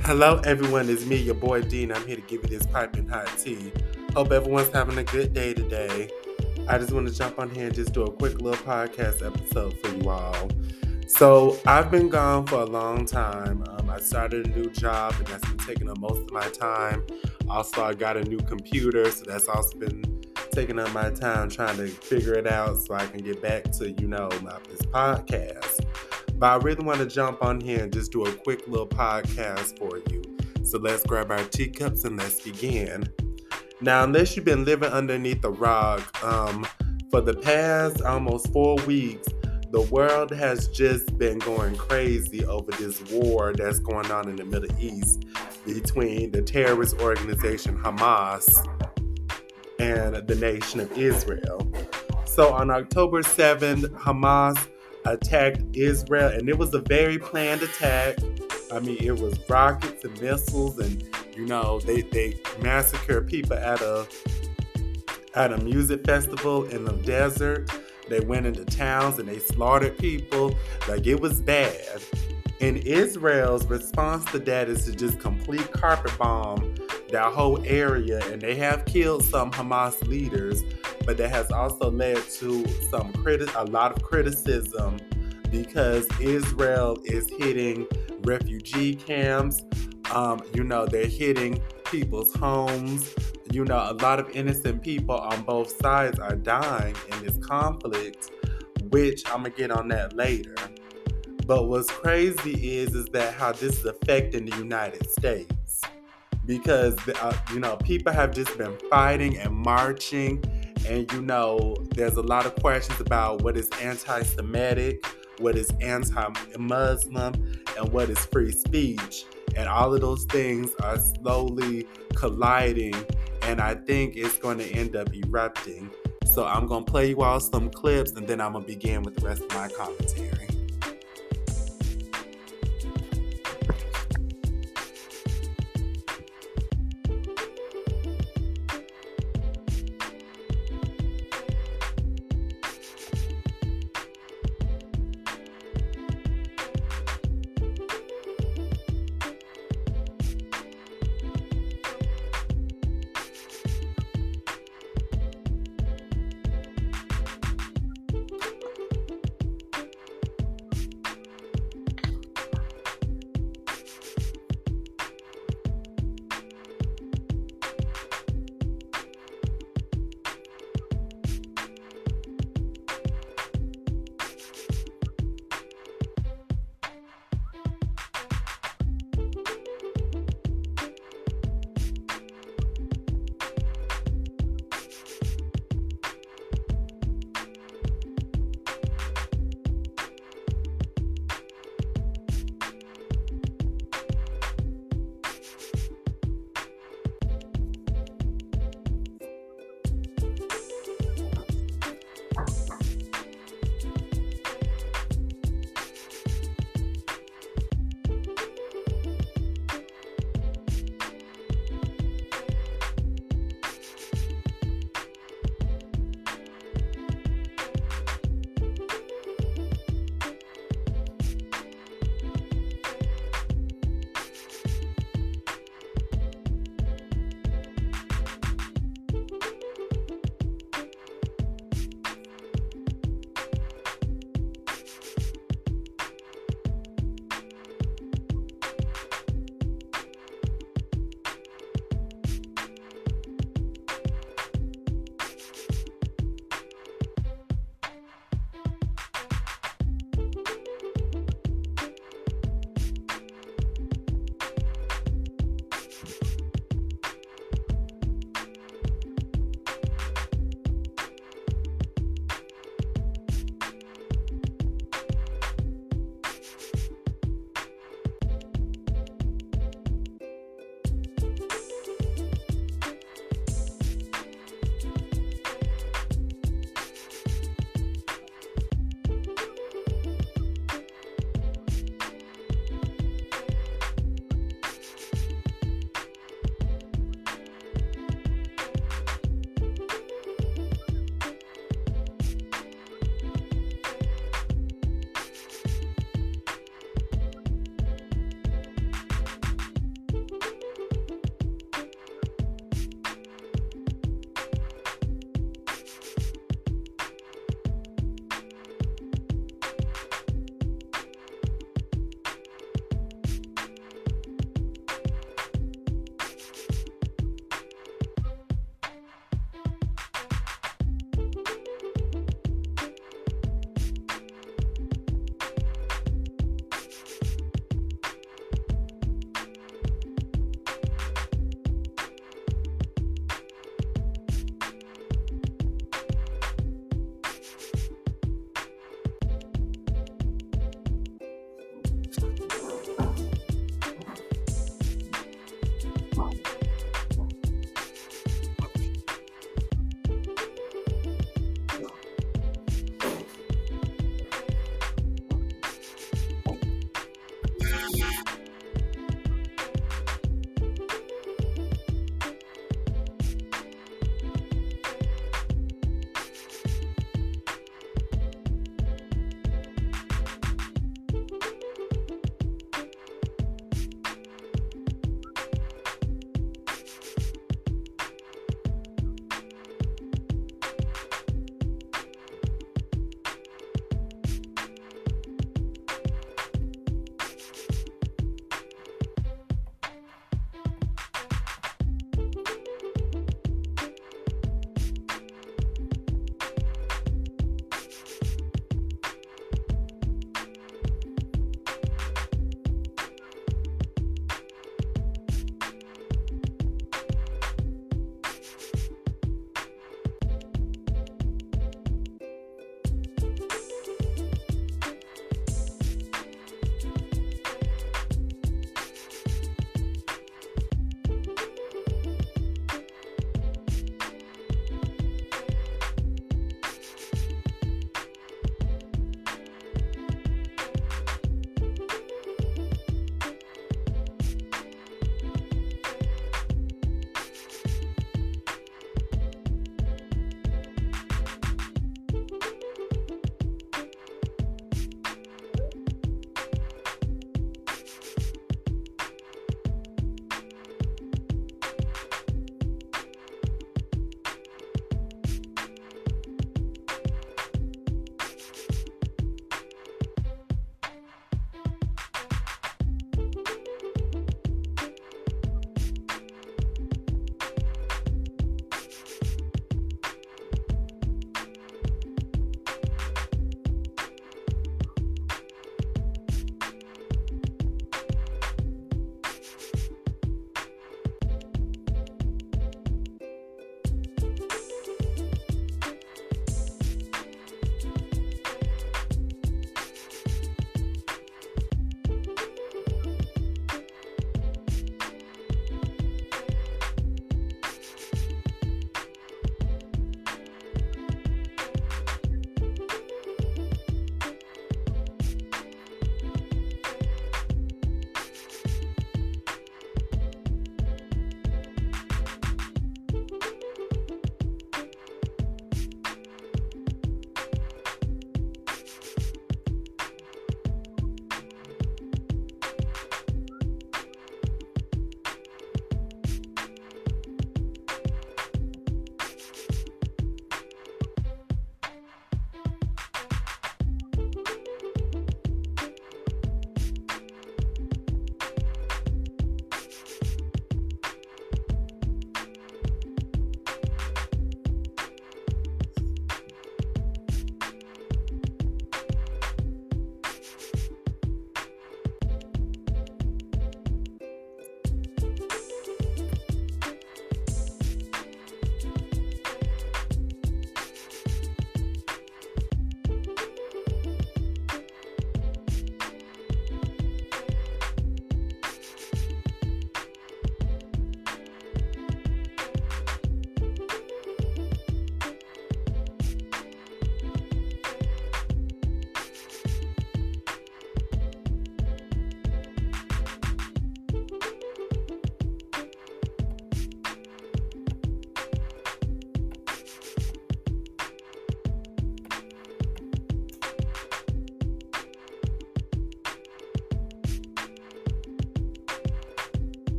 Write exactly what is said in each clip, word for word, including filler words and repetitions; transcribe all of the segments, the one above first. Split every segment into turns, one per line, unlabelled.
Hello, everyone. It's me, your boy Dean. I'm here to give you this piping hot tea. Hope everyone's having a good day today. I just want to jump on here and just do a quick little podcast episode for you all. So, I've been gone for a long time. Um, I started a new job, and that's been taking up most of my time. Also, I got a new computer, so that's also been taking up my time trying to figure it out so I can get back to, you know, my, this podcast. But I really want to jump on here and just do a quick little podcast for you. So let's grab our teacups and let's begin. Now, unless you've been living underneath a rock, um, for the past almost four weeks, the world has just been going crazy over this war that's going on in the Middle East between the terrorist organization Hamas and the nation of Israel. So on October seventh, Hamas attacked Israel, and it was a very planned attack. I mean, it was rockets and missiles, and you know, they, they massacred people at a at a music festival in the desert. They went into towns and they slaughtered people. Like, it was bad. And Israel's response to that is to just complete carpet bomb that whole area, and they have killed some Hamas leaders, but that has also led to some criti- a lot of criticism because Israel is hitting refugee camps. Um, you know, they're hitting people's homes. You know, a lot of innocent people on both sides are dying in this conflict, which I'm gonna get on that later. But what's crazy is, is that how this is affecting the United States. Because, uh, you know, people have just been fighting and marching. And, you know, there's a lot of questions about what is anti-Semitic, what is anti-Muslim, and what is free speech. And all of those things are slowly colliding. And I think it's going to end up erupting. So I'm going to play you all some clips, and then I'm going to begin with the rest of my commentary.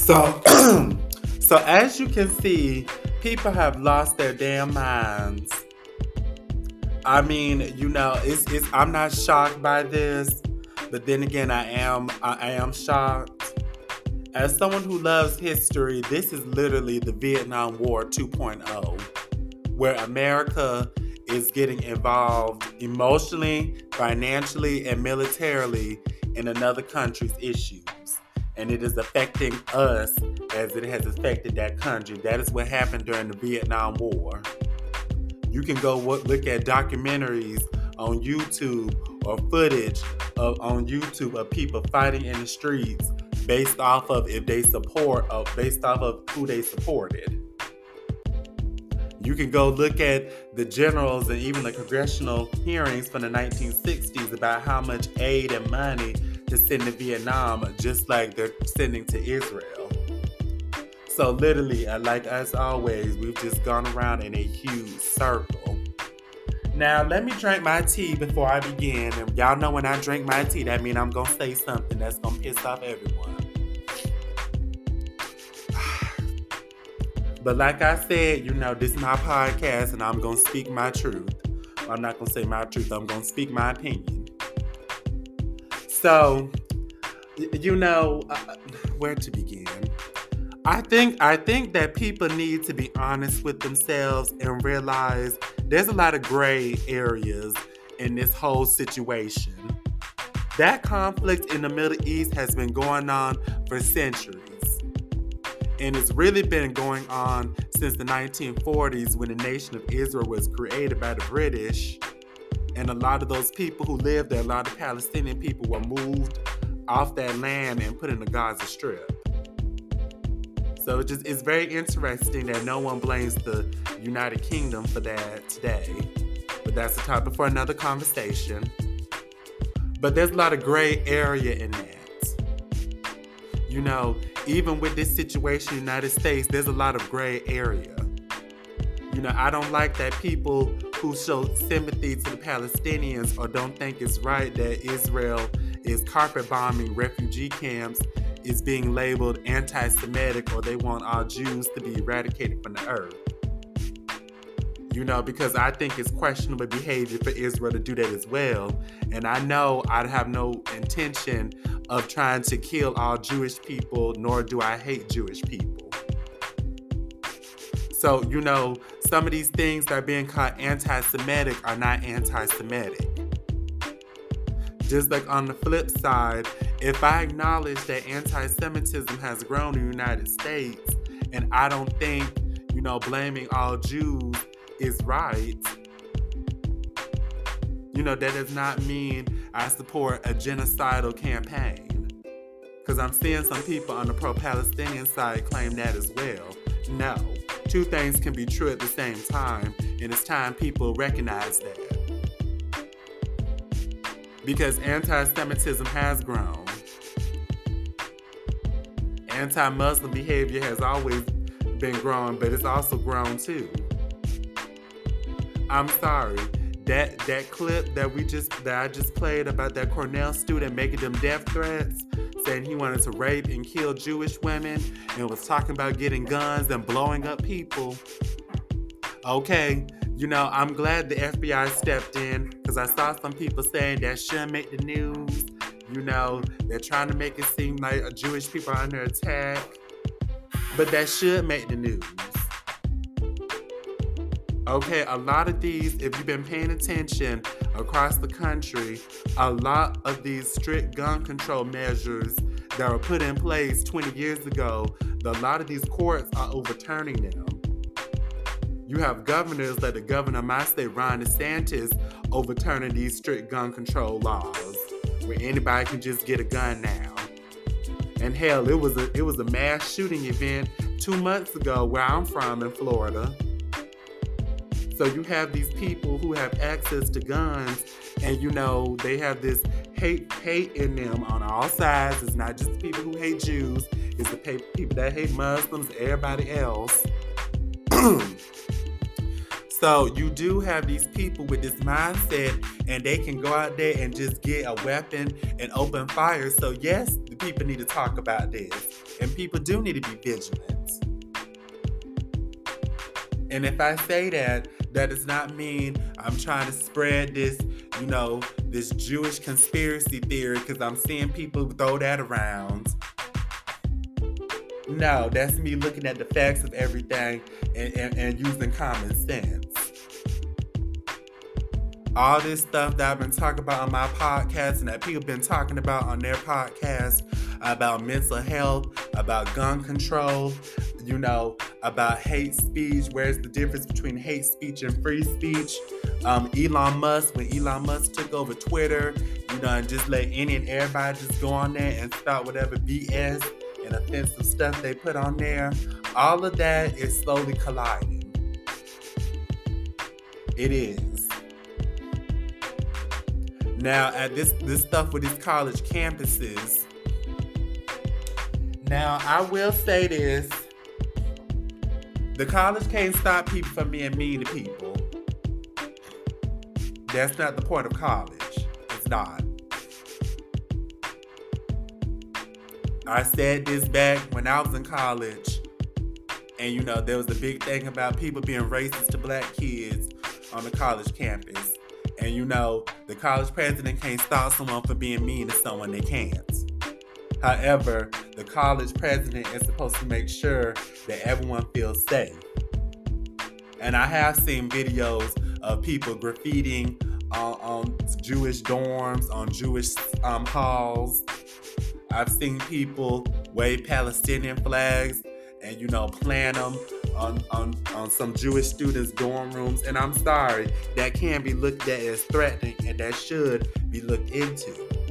So, so as you can see, people have lost their damn minds. I mean, you know, it's, it's I'm not shocked by this, but then again, I am I am shocked. As someone who loves history, this is literally the Vietnam War two point oh, where America is getting involved emotionally, financially, and militarily in another country's issues. And it is affecting us as it has affected that country. That is what happened during the Vietnam War. You can go look at documentaries on YouTube or footage of, on YouTube of people fighting in the streets based off of if they support, or based off of who they supported. You can go look at the generals and even the congressional hearings from the nineteen sixties about how much aid and money to send to Vietnam, just like they're sending to Israel. So literally, like as always, we've just gone around in a huge circle. Now, let me drink my tea before I begin. And y'all know when I drink my tea, that means I'm going to say something that's going to piss off everyone. But like I said, you know, this is my podcast and I'm going to speak my truth. I'm not going to say my truth. I'm going to speak my opinion. So, you know, uh, where to begin? I think I think that people need to be honest with themselves and realize there's a lot of gray areas in this whole situation. That conflict in the Middle East has been going on for centuries. And it's really been going on since the nineteen forties when the nation of Israel was created by the British. And a lot of those people who lived there, a lot of Palestinian people were moved off that land and put in the Gaza Strip. So it just it's very interesting that no one blames the United Kingdom for that today. But that's a topic for another conversation. But there's a lot of gray area in that. You know, even with this situation in the United States, there's a lot of gray area. You know, I don't like that people who show sympathy to the Palestinians or don't think it's right that Israel is carpet bombing refugee camps is being labeled anti-Semitic, or they want all Jews to be eradicated from the earth. You know, because I think it's questionable behavior for Israel to do that as well. And I know I have no intention of trying to kill all Jewish people, nor do I hate Jewish people. So, you know, some of these things that are being called anti-Semitic are not anti-Semitic. Just like on the flip side, if I acknowledge that anti-Semitism has grown in the United States, and I don't think, you know, blaming all Jews is right, you know, that does not mean I support a genocidal campaign. Because I'm seeing some people on the pro-Palestinian side claim that as well. No. Two things can be true at the same time, and it's time people recognize that. Because anti-Semitism has grown. Anti-Muslim behavior has always been growing, but it's also grown too. I'm sorry, that that clip that we just that I just played about that Cornell student making them death threats, saying he wanted to rape and kill Jewish women and was talking about getting guns and blowing up people. Okay, you know, I'm glad the F B I stepped in because I saw some people saying that shouldn't make the news. You know, they're trying to make it seem like Jewish people are under attack, but that should make the news. Okay, a lot of these, if you've been paying attention across the country, a lot of these strict gun control measures that were put in place twenty years ago, a lot of these courts are overturning them. You have governors like the governor of my state, Ron DeSantis, overturning these strict gun control laws, where anybody can just get a gun now. And hell, it was a it was a mass shooting event two months ago where I'm from in Florida. So you have these people who have access to guns, and you know, they have this hate hate in them on all sides. It's not just the people who hate Jews, it's the people that hate Muslims, everybody else. So you do have these people with this mindset, and they can go out there and just get a weapon and open fire. So yes, the people need to talk about this. And people do need to be vigilant. And if I say that, that does not mean I'm trying to spread this, you know, this Jewish conspiracy theory, because I'm seeing people throw that around. No, that's me looking at the facts of everything and, and, and using common sense. All this stuff that I've been talking about on my podcast and that people have been talking about on their podcast about mental health, about gun control, you know, about hate speech. Where's the difference between hate speech and free speech? Um, Elon Musk, when Elon Musk took over Twitter, you know, and just let any and everybody just go on there and spout whatever B S and offensive stuff they put on there. All of that is slowly colliding. It is. Now, at this this stuff with these college campuses, now I will say this. The college can't stop people from being mean to people. That's not the point of college. It's not. I said this back when I was in college, and you know, there was a big thing about people being racist to black kids on the college campus. And you know, the college president can't stop someone from being mean to someone. They can't. However, the college president is supposed to make sure that everyone feels safe. And I have seen videos of people graffitiing on, on Jewish dorms, on Jewish um, halls. I've seen people wave Palestinian flags and, you know, plant them on, on, on some Jewish students' dorm rooms. And I'm sorry, that can be looked at as threatening, and that should be looked into.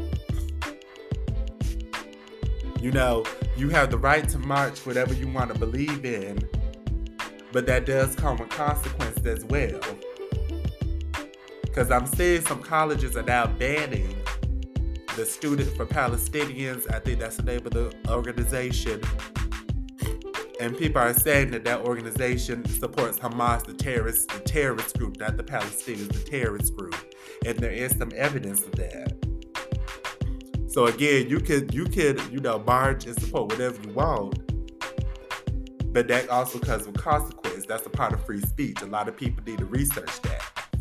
You know, you have the right to march whatever you want to believe in, but that does come with consequences as well. Because I'm seeing some colleges are now banning the Student for Palestinians. I think that's the name of the organization. And people are saying that that organization supports Hamas, the terrorist, the terrorist group, not the Palestinians, the terrorist group. And there is some evidence of that. So again, you could, you could, you know, march and support whatever you want, but that also comes with consequence. That's a part of free speech. A lot of people need to research that.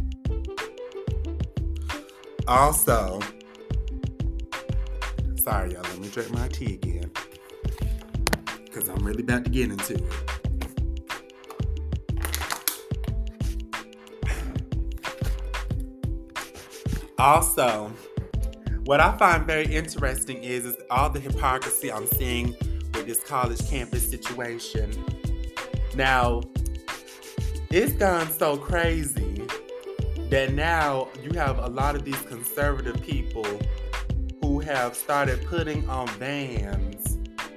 Also, sorry y'all, let me drink my tea again, because I'm really about to get into it. Also, what I find very interesting is, is all the hypocrisy I'm seeing with this college campus situation. Now, it's gone so crazy that now you have a lot of these conservative people who have started putting on vans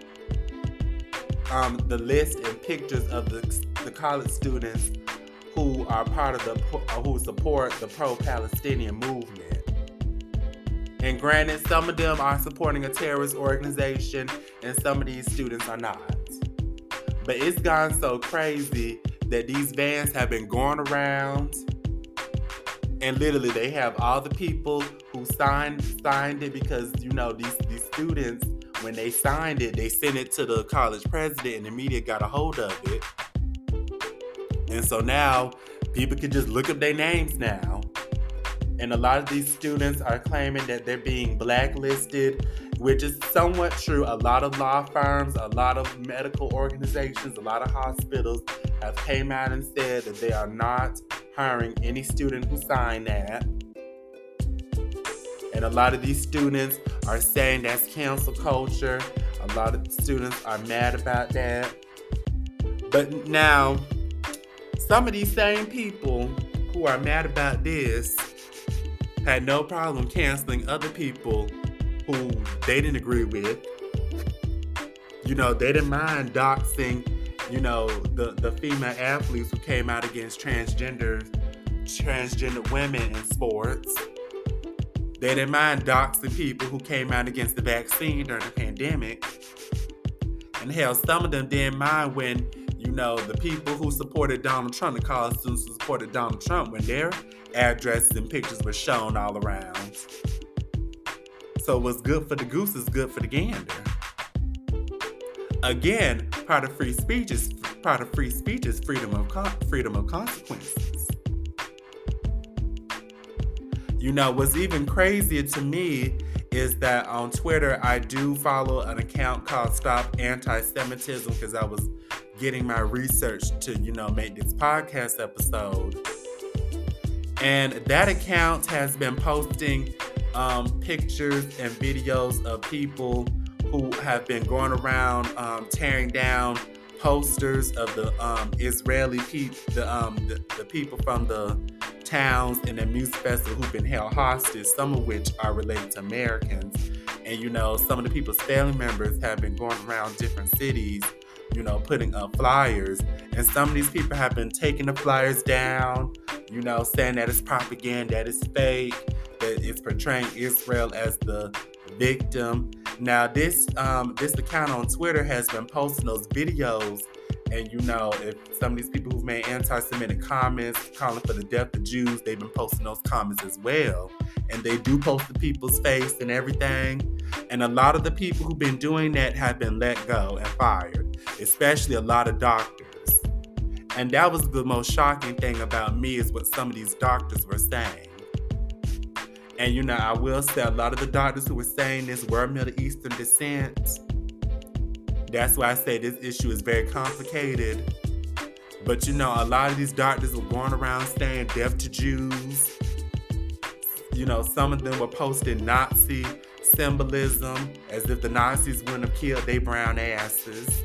um, the list and pictures of the, the college students who are part of the, who support the pro-Palestinian movement. And granted, some of them are supporting a terrorist organization and some of these students are not. But it's gone so crazy that these vans have been going around, and literally they have all the people who signed signed it, because, you know, these, these students, when they signed it, they sent it to the college president and the media got a hold of it. And so now people can just look up their names now. And a lot of these students are claiming that they're being blacklisted, which is somewhat true. A lot of law firms, a lot of medical organizations, a lot of hospitals have came out and said that they are not hiring any student who signed that. And a lot of these students are saying that's cancel culture. A lot of students are mad about that. But now, some of these same people who are mad about this had no problem canceling other people who they didn't agree with. You know, they didn't mind doxing, you know, the, the female athletes who came out against transgender, transgender women in sports. They didn't mind doxing people who came out against the vaccine during the pandemic. And hell, some of them didn't mind when, you know, the people who supported Donald Trump, the college students who supported Donald Trump, when their addresses and pictures were shown all around. So what's good for the goose is good for the gander. again, part of free speech is part of free speech is freedom of con- freedom of consequences. You know, what's even crazier to me is that on Twitter, I do follow an account called Stop Anti-Semitism because I was getting my research to, you know, make this podcast episode. And that account has been posting um, pictures and videos of people who have been going around um, tearing down posters of the um, Israeli people, the, um, the, the people from the towns in the music festival who've been held hostage, some of which are related to Americans. And, you know, some of the people's family members have been going around different cities, you know, putting up flyers. And some of these people have been taking the flyers down, you know, saying that it's propaganda, that it's fake, that it's portraying Israel as the victim. Now, this um, this account on Twitter has been posting those videos. And, you know, if some of these people who've made anti-Semitic comments calling for the death of Jews, they've been posting those comments as well. And they do post the people's face and everything. And a lot of the people who've been doing that have been let go and fired, especially a lot of doctors. And that was the most shocking thing about me is what some of these doctors were saying. And, you know, I will say a lot of the doctors who were saying this were Middle Eastern descent. That's why I say this issue is very complicated. But, you know, a lot of these doctors were going around saying death to Jews. You know, some of them were posting Nazi symbolism as if the Nazis wouldn't have killed their brown asses.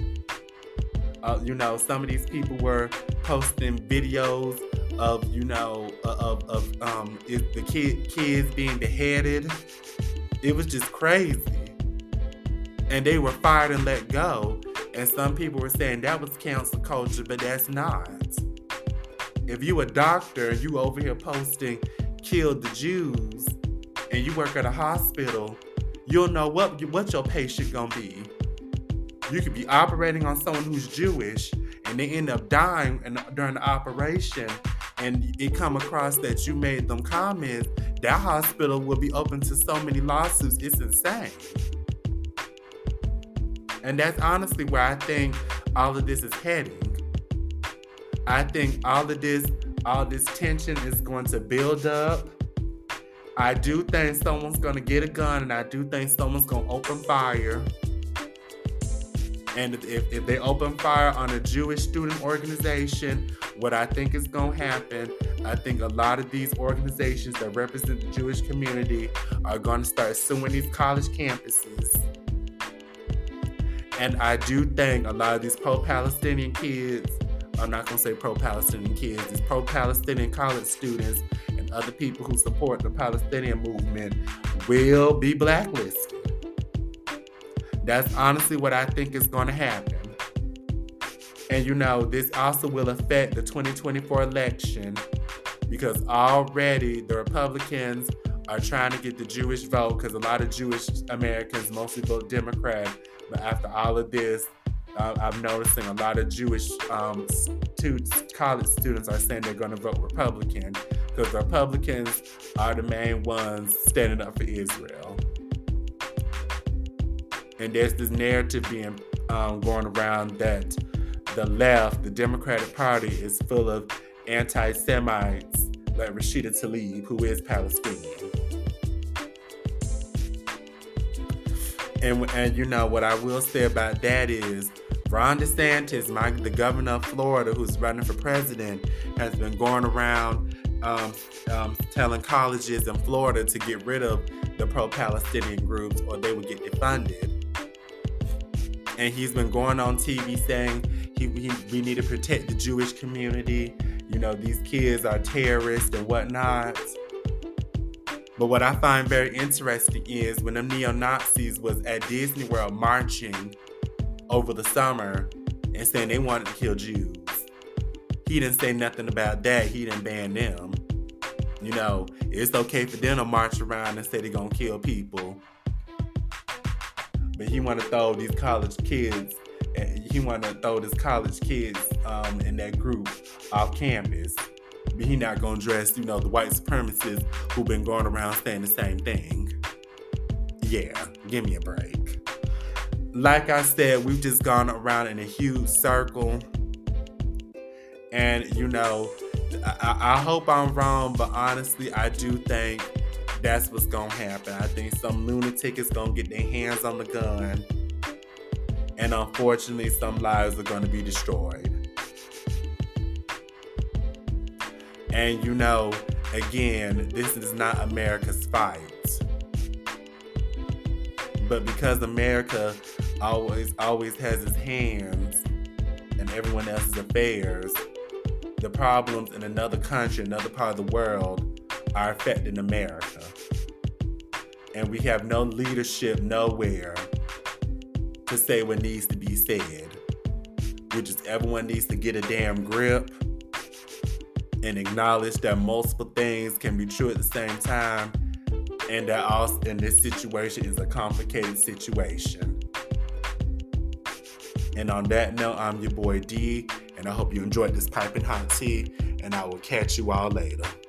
Uh, you know, some of these people were posting videos of, you know, of, of um, the kid, kids being beheaded. It was just crazy. And they were fired and let go. And some people were saying that was cancel culture, but that's not. If you a doctor and you over here posting killed the Jews and you work at a hospital, you'll know what, what your patient gonna be. You could be operating on someone who's Jewish and they end up dying in, during the operation, and it come across that you made them comments. That hospital will be open to so many lawsuits. It's insane. And that's honestly where I think all of this is heading. I think all of this, all this tension is going to build up. I do think someone's going to get a gun, and I do think someone's going to open fire. And if, if they open fire on a Jewish student organization, what I think is going to happen, I think a lot of these organizations that represent the Jewish community are going to start suing these college campuses. And I do think a lot of these pro-Palestinian kids, I'm not going to say pro-Palestinian kids, these pro-Palestinian college students and other people who support the Palestinian movement will be blacklisted. That's honestly what I think is going to happen. And, you know, this also will affect the twenty twenty-four election because already the Republicans are trying to get the Jewish vote because a lot of Jewish Americans mostly vote Democrat. But after all of this, uh, I'm noticing a lot of Jewish um, students, college students are saying they're going to vote Republican because the Republicans are the main ones standing up for Israel. And there's this narrative being um, going around that the left, the Democratic Party, is full of anti-Semites like Rashida Tlaib, who is Palestinian. And, and you know, what I will say about that is Ron DeSantis, my, the governor of Florida, who's running for president, has been going around um, um, telling colleges in Florida to get rid of the pro-Palestinian groups or they would get defunded. And he's been going on T V saying he, he, we need to protect the Jewish community. You know, these kids are terrorists and whatnot. But what I find very interesting is when the neo-Nazis was at Disney World marching over the summer and saying they wanted to kill Jews, he didn't say nothing about that. He didn't ban them. You know, it's okay for them to march around and say they're going to kill people. But he want to throw these college kids, he want to throw this college kids um, in that group off campus. But he not going to dress, you know, the white supremacists who've been going around saying the same thing. Yeah, give me a break. like I said, we've just gone around in a huge circle. And, you know, I, I hope I'm wrong, but honestly, I do think that's what's going to happen. I think some lunatic is going to get their hands on the gun. And unfortunately, some lives are going to be destroyed. And, you know, again, this is not America's fight. But because America always, always has its hands in everyone else's affairs, the problems in another country, another part of the world are affecting America. And we have no leadership nowhere to say what needs to be said. Which is everyone needs to get a damn grip and acknowledge that multiple things can be true at the same time, and that also in this situation is a complicated situation. And on that note, I'm your boy D, and I hope you enjoyed this piping hot tea, and I will catch you all later.